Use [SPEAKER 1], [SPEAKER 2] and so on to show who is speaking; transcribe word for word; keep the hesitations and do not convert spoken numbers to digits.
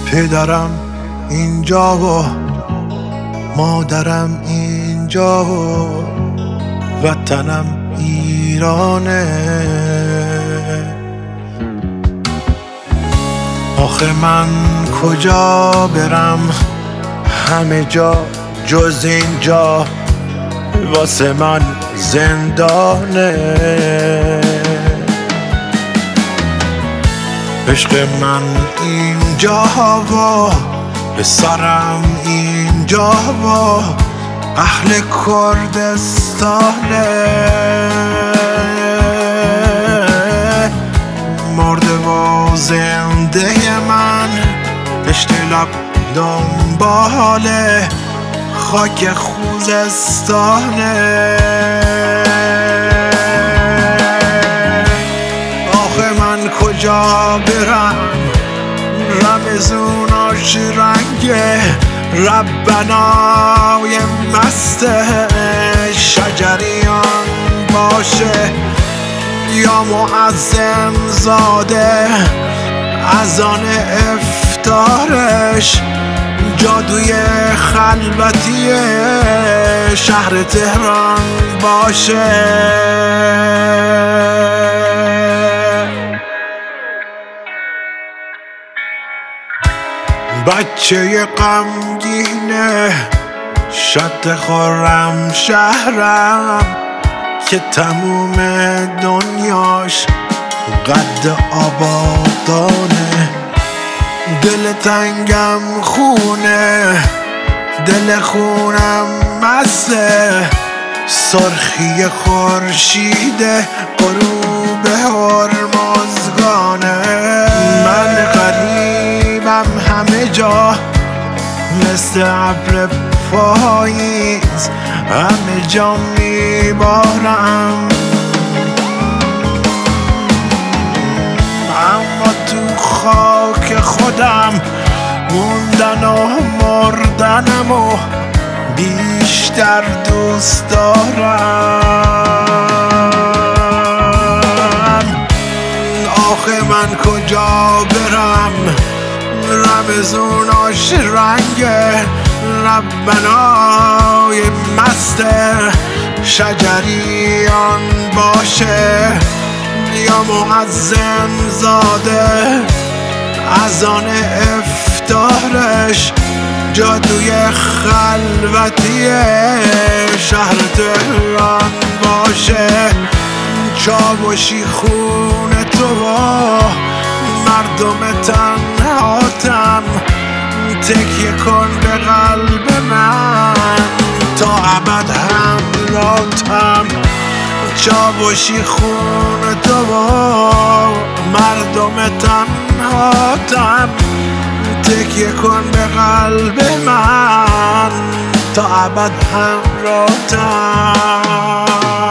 [SPEAKER 1] پدرم اینجا و مادرم اینجا و وطنم ایرانه. آخه من کجا برم، همه جا جز اینجا واسه من زندانه. عشق من اینجا و پسرم اینجا و اهل کردستانه. مرده و زنده من پشت لب دنبال خاک خوزستانه. آخه من کجا برم، رمزوناش رنگه ربنای مست شجریان باشه یا معظم زاده اذان افطارش جادوی خلوتی شهر تهران باشه. بچه غمگینه شد خورم شهرم که تموم دنیاش قد آبادانه. دل تنگم خونه، دل خونم مسته، سرخی خورشید غروب هرمزگانه. من غریبم همه جا مثل ابر پاییز، همه جا میبارم اما تو خاک خودم موندن و مردنم و بیشتر دوست دارم. آخه من کجا برم، رمزوناش رنگ ربنای مست شجریان باشه یا معظم زاده اذان افطارش جادوی خلوتی شهر تهران باشه. چاوشی خون تو و مردم تنهاتم، تکیه کن به قلب من تا ابد همراهتم. چاوشی خون تو و مردم تنهاتم، تکیه کن به قلب من تا ابد همراهتم.